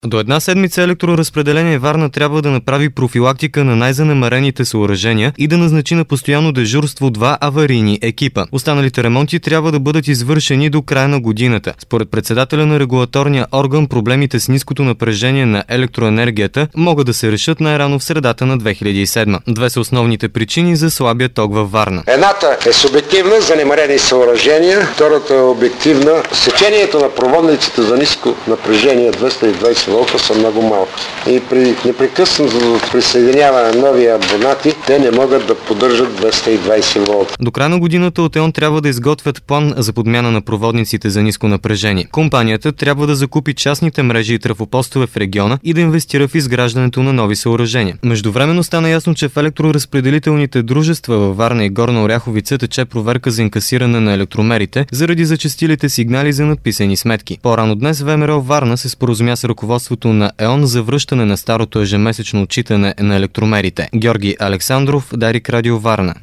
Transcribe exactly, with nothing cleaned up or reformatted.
До една седмица Електроразпределение Варна трябва да направи профилактика на най-занемарените съоръжения и да назначи на постоянно дежурство два аварийни екипа. Останалите ремонти трябва да бъдат извършени до края на годината. Според председателя на регулаторния орган, проблемите с ниското напрежение на електроенергията могат да се решат най-рано в средата на две хиляди и седма. Две са основните причини за слабия ток във Варна. Едната е субективна, занемарени съоръжения, втората е обективна. Сечението на проводниците за ниско напрежение двеста и двадесет волта са много малко. И при непрекъснато присъединяване на нови абонати, те не могат да поддържат двеста и двадесет волта. До края на годината от ЕОН трябва да изготвят план за подмяна на проводниците за ниско напрежение. Компанията трябва да закупи частните мрежи и трафопостове в региона и да инвестира в изграждането на нови съоръжения. Междувременно стана ясно, че в електроразпределителните дружества във Варна и Горна Оряховица тече проверка за инкасиране на електромерите заради зачестилите сигнали за надписани сметки. По-рано днес ВМРО Варна се споразумя с ръководството на ЕОН за връщане на старото ежемесечно отчитане на електромерите. Георги Александров, Дарик Радио Варна.